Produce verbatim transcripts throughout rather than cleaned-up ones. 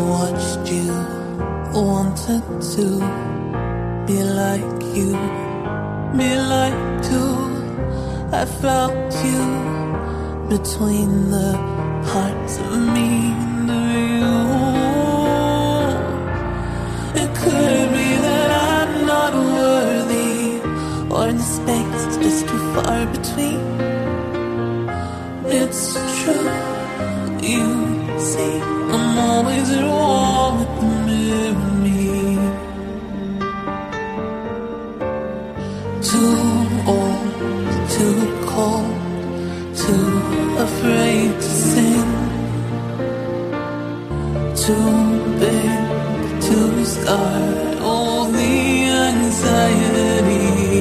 watched you, wanted to be like you, be like too. I felt you between the parts of me and you. It could be that I'm not worthy, or the space is just too far between. It's true, you see, I'm always at war with the mirror me. Too old, too cold, too afraid to sing, too big to start all the anxiety.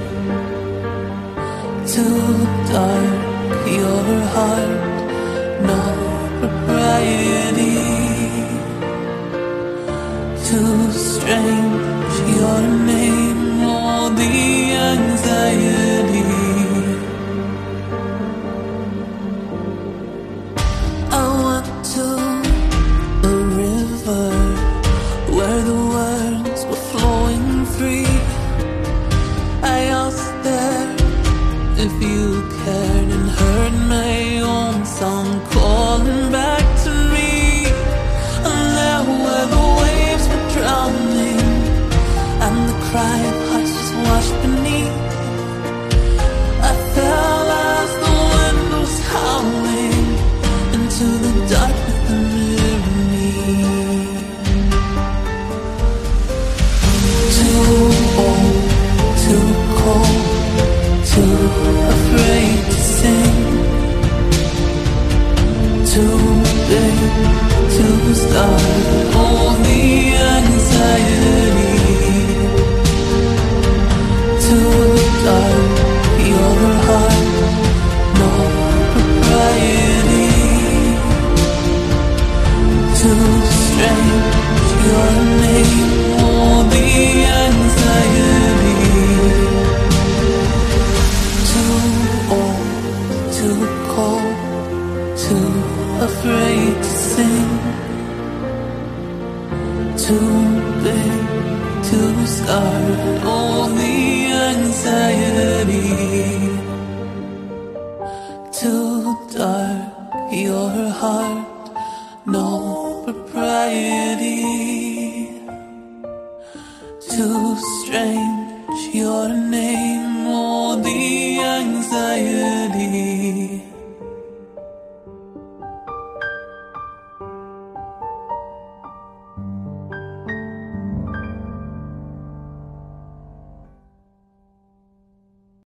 Too dark, your heart, no propriety. Too strange, your name, all the anxiety. I went to a river where the words were flowing free. I asked there if you cared and heard my own song calling back to me. And there were the waves were drowning, and the cry of hearts was washed beneath. I fell as the wind was howling into the dark with the mirror me. Too old, too cold, too afraid to sing, too big to start all the anxiety. Too dark, your heart, no propriety. Too strange, your name, all the anxiety. Too old, too cold, too afraid to sing, too big to start all the anxiety. Too dark, your heart, no propriety. Too strange, your